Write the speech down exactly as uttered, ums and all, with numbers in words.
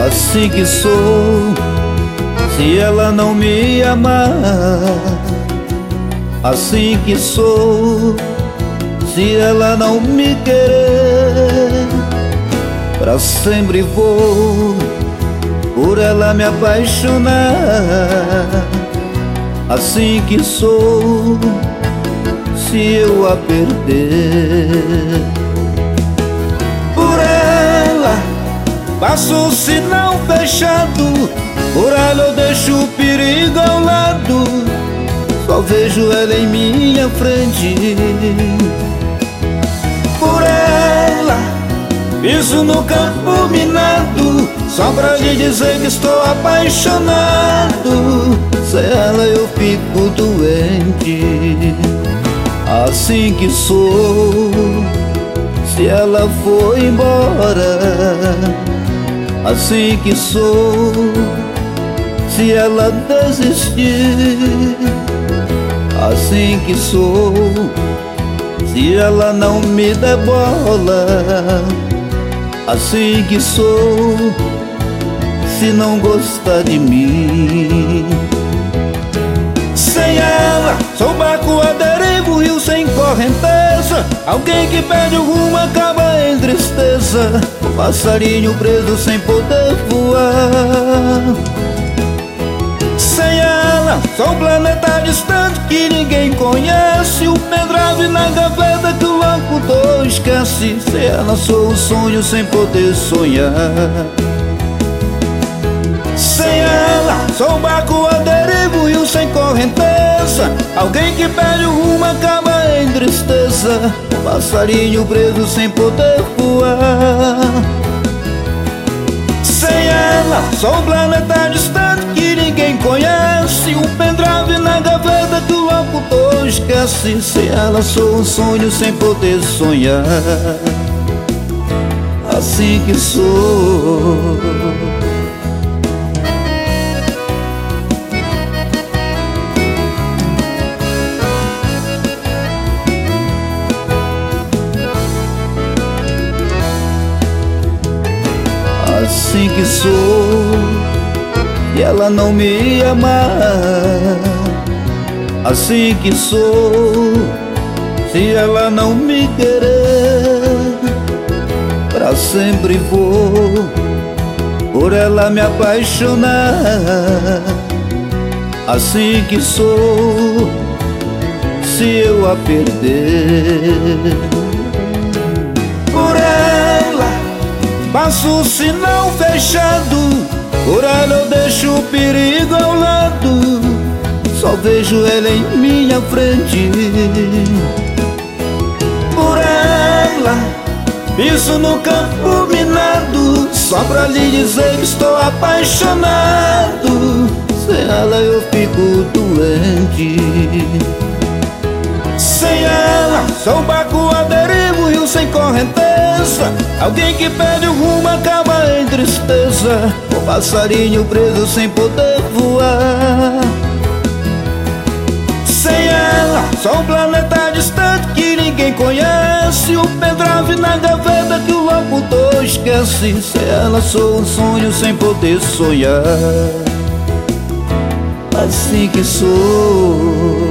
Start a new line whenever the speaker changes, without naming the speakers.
assim que sou. Se ela não me amar, assim que sou. Se ela não me querer, pra sempre vou por ela me apaixonar. Assim que sou. Se eu a perder, por ela passo o sinal fechado, por ela eu deixo o perigo ao lado. Só vejo ela em minha frente. Por ela piso no campo minado, só pra lhe dizer que estou apaixonado. Sem ela eu fico doente. Assim que sou. Se ela for embora, assim que sou. Se ela desistir, assim que sou. Se ela não me der bola, assim que sou. Se não gostar de mim, sem ela sou barco à deriva, rio sem correnteza. Alguém que perde o rumo acaba em tristeza. Um passarinho preso sem poder voar. Sem ela sou um planeta distante que ninguém conhece. O pendrive na gaveta que o locutor esquece. Sem ela sou o sonho sem poder sonhar. Sem ela sou um barco à deriva, rio sem correnteza. Alguém que perde o rumo acaba em tristeza. Um passarinho preso sem poder voar. Sem ela sou um planeta distante que ninguém conhece. Um pendrive na gaveta que o locutor esquece. Sem ela sou um sonho sem poder sonhar. Assim que sou. Assim que sou. E ela não me amar, assim que sou. Se ela não me querer, pra sempre vou por ela me apaixonar. Assim que sou. Se eu a perder, por ela passo o sinal fechado, por ela eu deixo o perigo ao lado. Só vejo ela em minha frente. Por ela piso no campo minado, só pra lhe dizer que estou apaixonado. Sem ela eu fico doente. Sem ela sou um barco à deriva, rio sem correnteza. Alguém que perde o rumo acaba em tristeza. Um passarinho preso sem poder voar. Sem ela sou um planeta distante que ninguém conhece. O pendrive na gaveta que o locutor esquece. Sem ela sou um sonho sem poder sonhar. Assim que sou.